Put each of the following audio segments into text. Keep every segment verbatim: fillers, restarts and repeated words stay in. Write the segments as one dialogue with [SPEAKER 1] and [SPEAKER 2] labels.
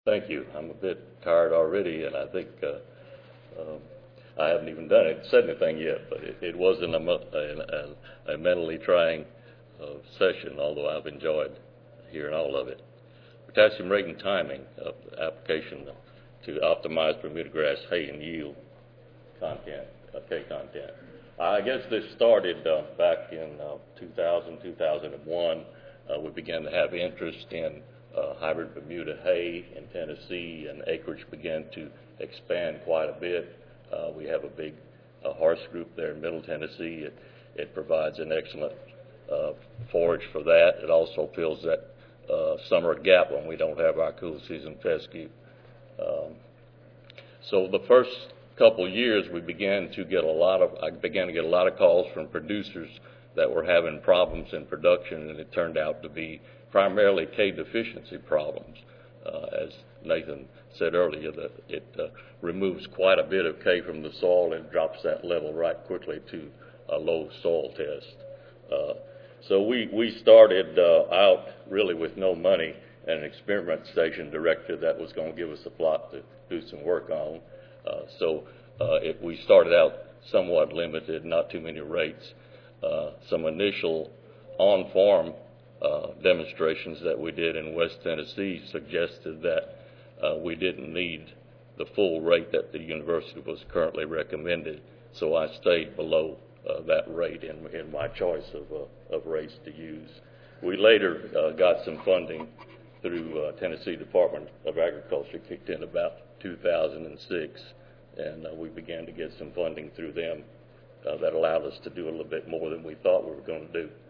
[SPEAKER 1] Thank you. I'm a bit tired already, and I think uh, um, I haven't even done it, said anything yet, but it, it wasn't a, a, a mentally trying uh, session, although I've enjoyed hearing all of it. Potassium rate and timing of the application to optimize Bermuda grass hay and yield content, uh, K content. I guess this started uh, back in uh, two thousand, two thousand one. Uh, we began to have interest in uh, hybrid Bermuda hay in Tennessee, and acreage began to expand quite a bit. Uh, we have a big uh, horse group there in Middle Tennessee. It, it provides an excellent uh, forage for that. It also fills that uh, summer gap when we don't have our cool season fescue. Um, so the first couple years, we began to get a lot of, I began to get a lot of calls from producers that were having problems in production, and it turned out to be primarily K deficiency problems. Uh, as Nathan said earlier, that it uh, removes quite a bit of K from the soil and drops that level right quickly to a low soil test. Uh, so we, we started uh, out really with no money and an experiment station director that was going to give us a plot to do some work on. Uh, so uh, it, we started out somewhat limited, not too many rates. Uh, some initial on-farm uh, demonstrations that we did in West Tennessee suggested that uh, we didn't need the full rate that the university was currently recommended, so I stayed below uh, that rate in, in my choice of, uh, of rates to use. We later uh, got some funding through uh, Tennessee Department of Agriculture, kicked in about two thousand six, and uh, we began to get some funding through them uh, that allowed us to do a little bit more than we thought we were going to do.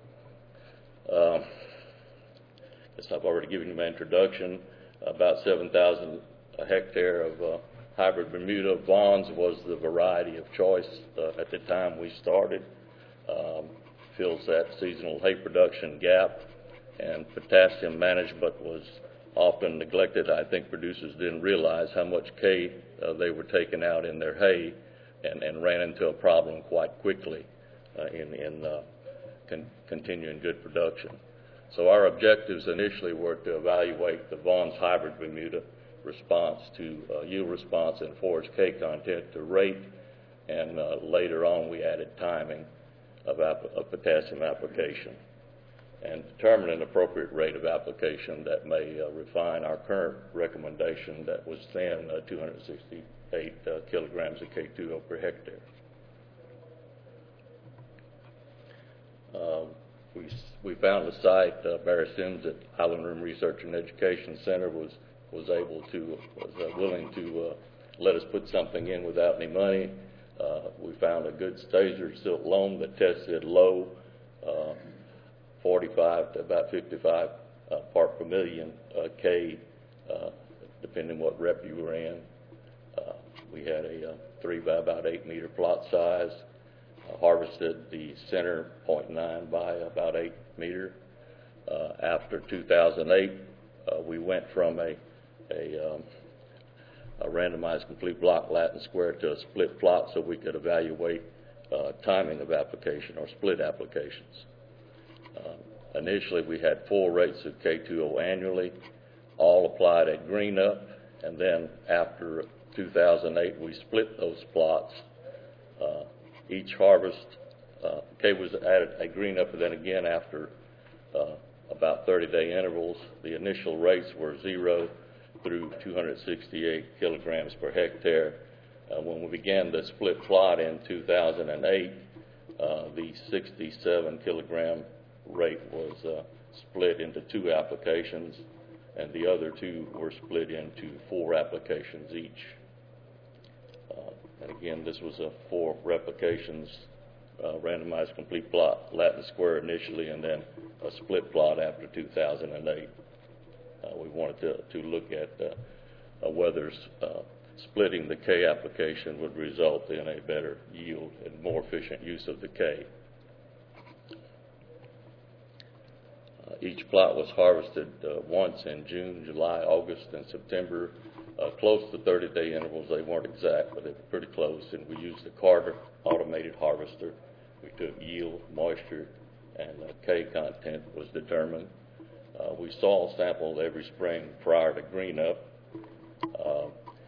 [SPEAKER 1] Um, as I've already given you my introduction, about seven thousand a hectare of uh, hybrid Bermuda. Vaughn's was the variety of choice uh, at the time we started. Um, fills that seasonal hay production gap, and potassium management was often neglected. I think producers didn't realize how much K uh, they were taking out in their hay, and, and ran into a problem quite quickly uh, in, in uh, con continuing good production. So our objectives initially were to evaluate the Vaughn's hybrid Bermuda response to uh, yield response and forage K content to rate, and uh, later on we added timing of, of potassium application, and determine an appropriate rate of application that may uh, refine our current recommendation that was then uh, two hundred sixty-eight uh, kilograms of K two O per hectare. Uh, we, we found a site, uh, Barry Sims at Highland Rim Research and Education Center was, was able to, was uh, willing to uh, let us put something in without any money. Uh, we found a good Staser silt loam that tested low, uh, forty-five to about fifty-five uh, part per million uh, K, uh, depending what rep you were in. Uh, we had a uh, three by about eight meter plot size. Uh, harvested the center zero point nine by about eight meter. Uh, after two thousand eight, uh, we went from a, a, um, a randomized complete block Latin square to a split plot so we could evaluate uh, timing of application or split applications. Uh, initially, we had four rates of K two O annually, all applied at green up, and then after two thousand eight, we split those plots. Uh, each harvest, uh, K was added at green up, and then again after uh, about thirty day intervals. The initial rates were zero through two hundred sixty-eight kilograms per hectare. Uh, when we began the split plot in two thousand eight, uh, the sixty-seven kilogram rate was uh, split into two applications, and the other two were split into four applications each. Uh, and again, this was a four replications, uh, randomized complete plot, Latin square initially, and then a split plot after two thousand eight. Uh, we wanted to, to look at uh, uh, whether uh, splitting the K application would result in a better yield and more efficient use of the K. Uh, each plot was harvested uh, once in June, July, August, and September, uh, close to thirty day intervals. They weren't exact, but they were pretty close, and we used the Carter automated harvester. We took yield, moisture, and uh, K content was determined. Uh, we soil sampled every spring prior to green up. Uh,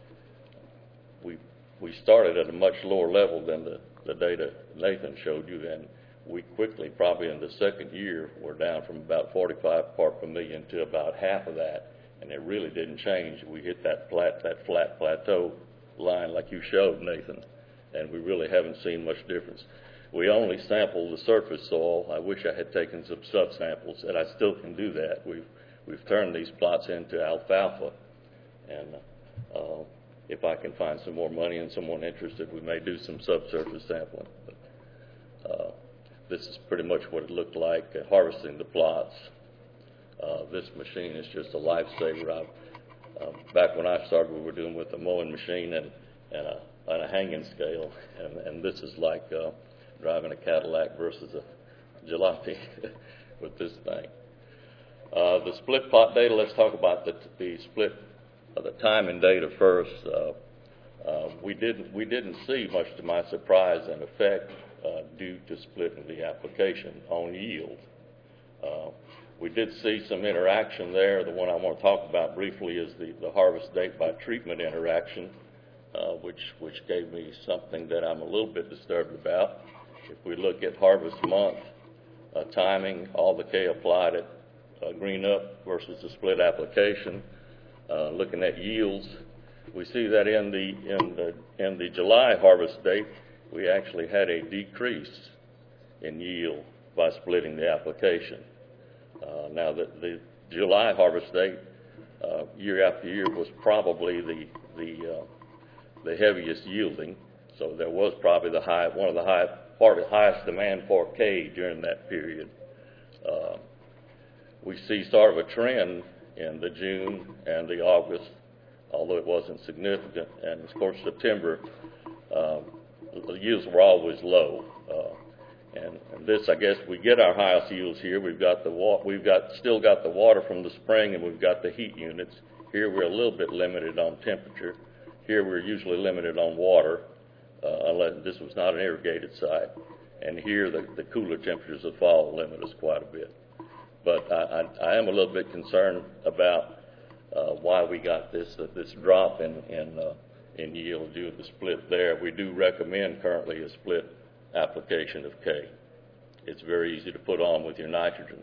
[SPEAKER 1] we we started at a much lower level than the, the data Nathan showed you, and we quickly, probably in the second year, we're down from about forty-five part per million to about half of that, and it really didn't change. We hit that flat, that flat plateau line like you showed, Nathan, and we really haven't seen much difference. We only sampled the surface soil. I wish I had taken some sub-samples, and I still can do that. We've, we've turned these plots into alfalfa, and uh, if I can find some more money and someone interested, we may do some subsurface sampling. But, uh, this is pretty much what it looked like uh, harvesting the plots. Uh, this machine is just a lifesaver. I, uh, back when I started, we were doing with a mowing machine and, and, a, and a hanging scale, and, and this is like uh, driving a Cadillac versus a jalopy with this thing. Uh, the split plot data, let's talk about the, the split, uh, the timing data first. Uh, uh, we didn't we didn't see, much to my surprise, an effect uh, due to splitting the application on yield. Uh, we did see some interaction there. The one I want to talk about briefly is the, the harvest date by treatment interaction, uh, which which gave me something that I'm a little bit disturbed about. If we look at harvest month uh, timing, all the K applied at uh, green up versus the split application, uh, looking at yields, we see that in the in the in the July harvest date, we actually had a decrease in yield by splitting the application. Uh, now, the, the July harvest date, uh, year after year, was probably the the uh, the heaviest yielding. So there was probably the high one of the high part of the highest demand for K during that period. Uh, we see sort of a trend in the June and the August, although it wasn't significant. And of course, September, uh, the yields were always low. Uh, And, and this, I guess, we get our highest yields here. We've got the wa- we've got still got the water from the spring, and we've got the heat units. Here we're a little bit limited on temperature. Here we're usually limited on water, uh, unless this was not an irrigated site. And here the, the cooler temperatures of fall limit us quite a bit. But I, I, I am a little bit concerned about uh, why we got this uh, this drop in in, uh, in yield due to the split there. We do recommend currently a split application of K. It's very easy to put on with your nitrogen.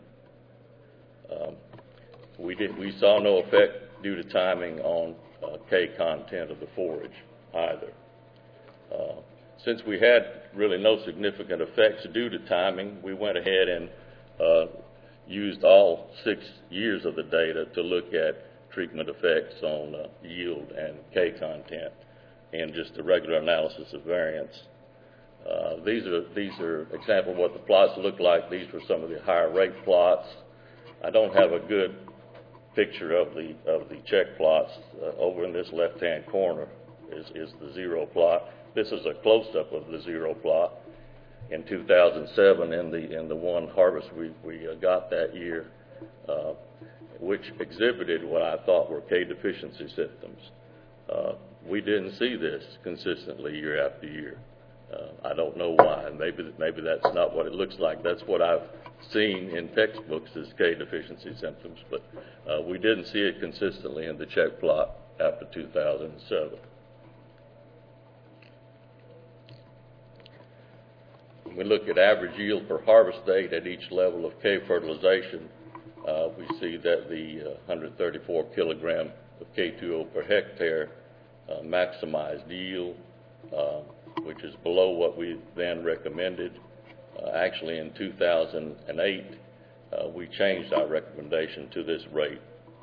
[SPEAKER 1] Um, we did we saw no effect due to timing on uh, K content of the forage either. Uh, since we had really no significant effects due to timing, we went ahead and uh, used all six years of the data to look at treatment effects on uh, yield and K content and just a regular analysis of variance. Uh, these are these are example of what the plots look like. These were some of the higher rate plots. I don't have a good picture of the of the check plots. Uh, over in this left-hand corner is is the zero plot. This is a close-up of the zero plot in two thousand seven in the in the one harvest we we uh, got that year, uh, which exhibited what I thought were K deficiency symptoms. Uh, we didn't see this consistently year after year. Uh, I don't know why. Maybe maybe that's not what it looks like. That's what I've seen in textbooks as K deficiency symptoms, but uh, we didn't see it consistently in the check plot after two thousand seven. When we look at average yield per harvest date at each level of K fertilization, uh, we see that the uh, one hundred thirty-four kilogram of K two O per hectare uh, maximized yield, uh, which is below what we then recommended. Uh, actually, in two thousand eight, uh, we changed our recommendation to this rate.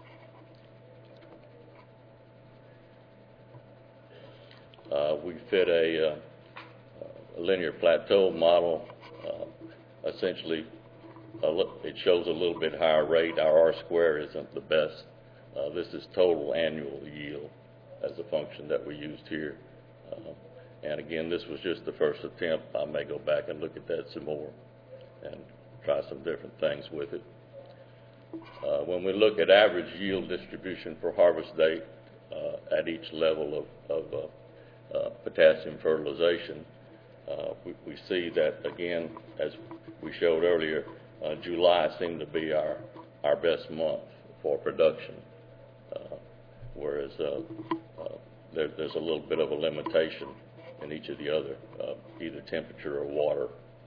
[SPEAKER 1] Uh, we fit a, uh, a linear plateau model. Uh, essentially, uh, it shows a little bit higher rate. Our R square isn't the best. Uh, this is total annual yield as a function that we used here. Uh, And again, this was just the first attempt. I may go back and look at that some more and try some different things with it. Uh, when we look at average yield distribution for harvest date uh, at each level of, of uh, uh, potassium fertilization, uh, we, we see that, again, as we showed earlier, uh, July seemed to be our, our best month for production, uh, whereas uh, uh, there, there's a little bit of a limitation in each of the other, uh, either temperature or water.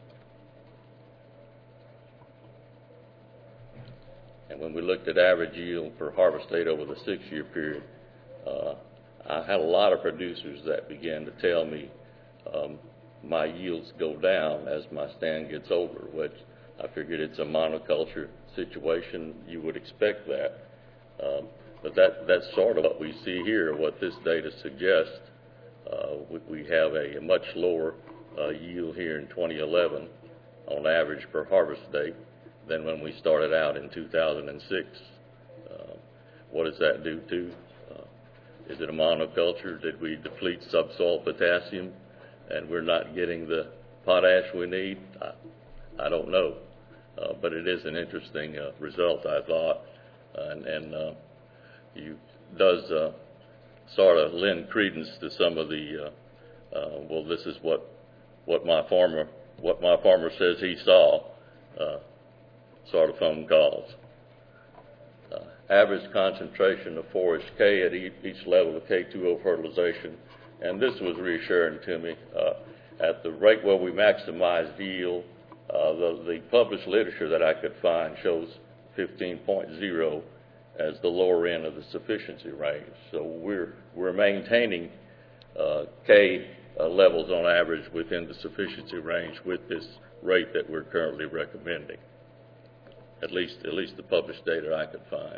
[SPEAKER 1] And when we looked at average yield per harvest date over the six-year period, uh, I had a lot of producers that began to tell me um, my yields go down as my stand gets older, which I figured it's a monoculture situation. You would expect that. Um, but that, that's sort of what we see here, what this data suggests. Uh, we, we have a, a much lower uh, yield here in twenty eleven on average per harvest date than when we started out in two thousand six. Uh, what does that do to? Uh, is it a monoculture? Did we deplete subsoil potassium and we're not getting the potash we need? I, I don't know. Uh, but it is an interesting uh, result, I thought, and, and uh, you does uh, sort of lend credence to some of the uh, uh, well, this is what what my farmer what my farmer says he saw, uh, sort of phone calls. Uh, average concentration of forage K at each, each level of K two O fertilization, and this was reassuring to me. Uh, at the rate where we maximized yield, Uh, the, the published literature that I could find shows fifteen point oh as the lower end of the sufficiency range. So we're, we're maintaining uh, K uh, levels on average within the sufficiency range with this rate that we're currently recommending, at least, at least the published data I could find.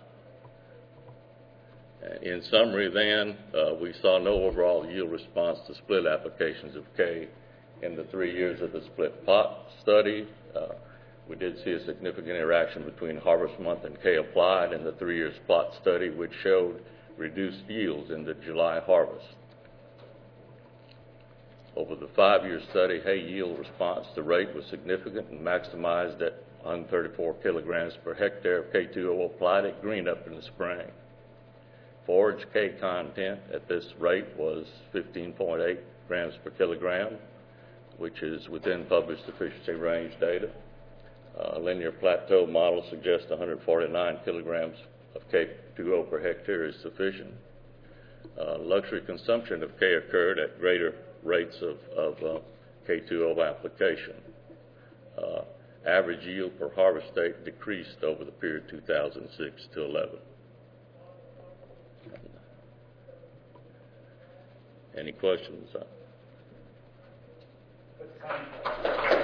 [SPEAKER 1] In summary then, uh, we saw no overall yield response to split applications of K in the three years of the split pot study. Uh, we did see a significant interaction between harvest month and K applied in the three years plot study, which showed reduced yields in the July harvest. Over the five-year study, hay yield response to rate was significant and maximized at one hundred thirty-four kilograms per hectare of K two O applied at green up in the spring. Forage K content at this rate was fifteen point eight grams per kilogram, which is within published efficiency range data. Uh, linear plateau model suggests one hundred forty-nine kilograms of K two O per hectare is sufficient. Uh, luxury consumption of K occurred at greater rates of, of uh, K two O application. Uh, average yield per harvest date decreased over the period two thousand six to eleven. Any questions?
[SPEAKER 2] What's the time?